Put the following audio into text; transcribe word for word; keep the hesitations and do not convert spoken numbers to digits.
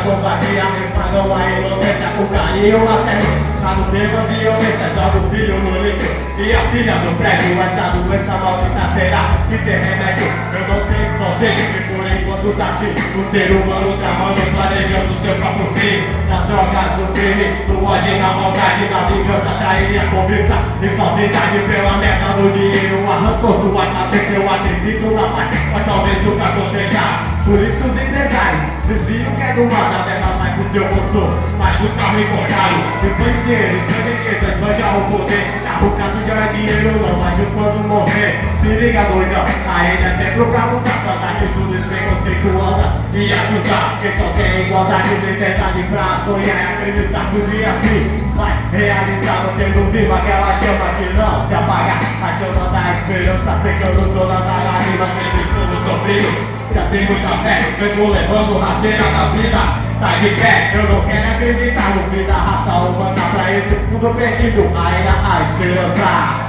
covardia, me pagam a inocência, o carinho materno. Tá no mesmo violência, joga o filho no lixo e a filha no prédio. Essa doença maldita será que tem remédio? Eu não sei, só sei que por enquanto tá assim. O ser humano tramando, planejando seu próprio fim. Nas drogas, no crime, no ódio, na maldade, na vingança, trair a cobiça e falsidade pela meta do dinheiro. Arrancou sua cabeça, eu acredito na paz, mas talvez nunca aconteça. Políticos e empresários desviam que é do mar, a terra vai pro seu bolso, mas o carro importado. Depois de dinheiro, sem riqueza, esbanja o poder. Carro, casa já é dinheiro, não mas quando morrer. Se liga doidão, a ele é tempo pra mudar. Saudade tudo despreconceituosa e ajudar quem só quer igualdade, liberdade pra sonhar e acreditar que um dia assim vai realizar. Mantendo viva aquela chama que não se apaga, a chama da esperança secando todas as lágrimas desse povo sofrido. Já tem muita fé, eu tô levando rasteira da vida. Tá de pé, eu não quero acreditar no fim da raça humana. Pra esse mundo perdido, ainda há esperança.